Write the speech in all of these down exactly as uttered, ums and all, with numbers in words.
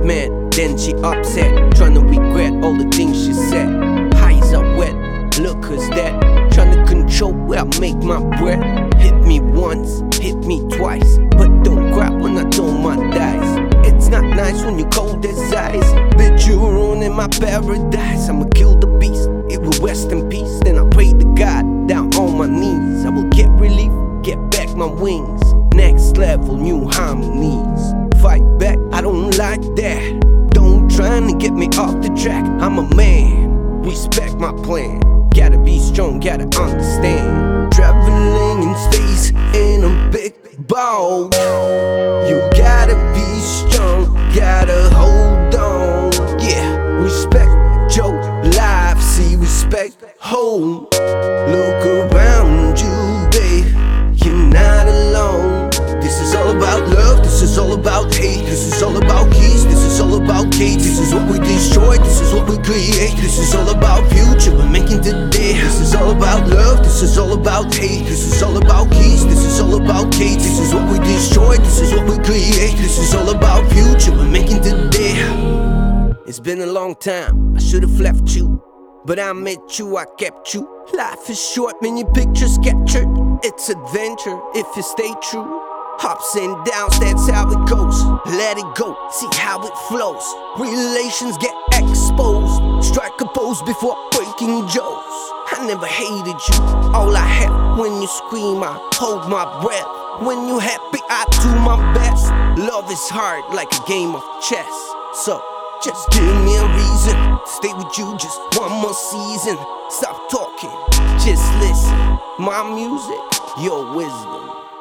mad, then she upset, trying to regret all the things she said. Eyes are wet, look who's that, trying to control where I make my breath. Hit me once, hit me twice, but don't cry when I throw my dice. It's not nice when you cold as ice, bitch, you ruining my paradise. I'ma kill the beast, it will rest in peace. Then I pray to God, down on my knees. I will get relief, get back my wings. Next level, new harmonies. Fight back, I don't like that. Don't try to get me off the track. I'm a man, respect my plan. Gotta be strong, gotta understand. Traveling in space in a big boat. You gotta be strong, gotta hold on. Yeah, respect your life, see respect home. Look around you, babe, you're not alone. This is all about love, this is all about hate. This is all about keys, this is all about Kate. This is what we destroy, this is what we create. This is all about future we're making today. This is all about love, this is all about hate. This is all about keys, this is all about Kate. This is what we destroy, this is what we create. This is all about future we're making today. It's been a long time, I should've left you, but I met you, I kept you. Life is short, many pictures captured. It's adventure if you stay true. Ups and downs, that's how it goes. Let it go, see how it flows. Relations get exposed. Strike a pose before breaking jaws. I never hated you, all I had. When you scream, I hold my breath. When you happy, I do my best. Love is hard like a game of chess. So just give me a reason to stay with you just one more season. Stop talking, just listen. My music, your wisdom.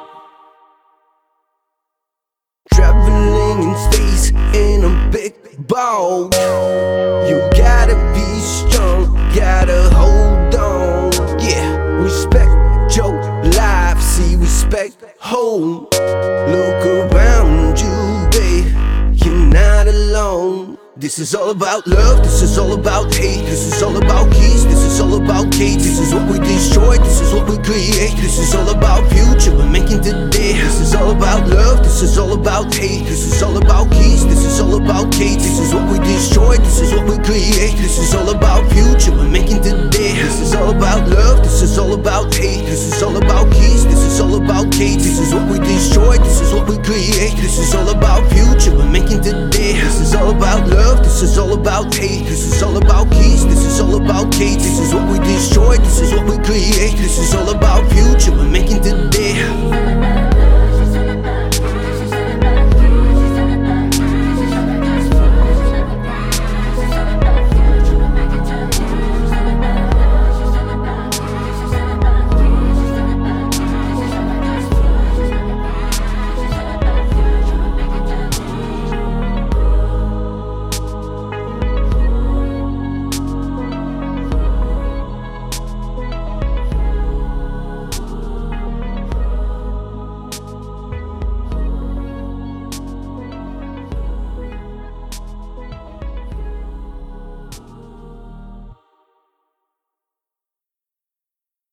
Traveling in space in a big boat. You gotta be strong, gotta hold on. Yeah, respect your life, see respect home. Look around you, babe, you're not alone. This is all about love, this is all about hate. This is all about keys, this is all about Kate. This is what we destroy, this is what we create. This is all about future we're making today. This is all about love, this is all about hate. This is all about keys, this is all about Kate. This is what we destroy, this is what we create. This is all about future we're making today. This is all about love, this is all about hate. This is all about keys, this is all about Kate. This is what we destroy, this is what we create. This is all about future we're making today. This is all about love, this is all about hate. This is all about keys, this is all about Kate. This is what we destroy, this is what we create. This is all about future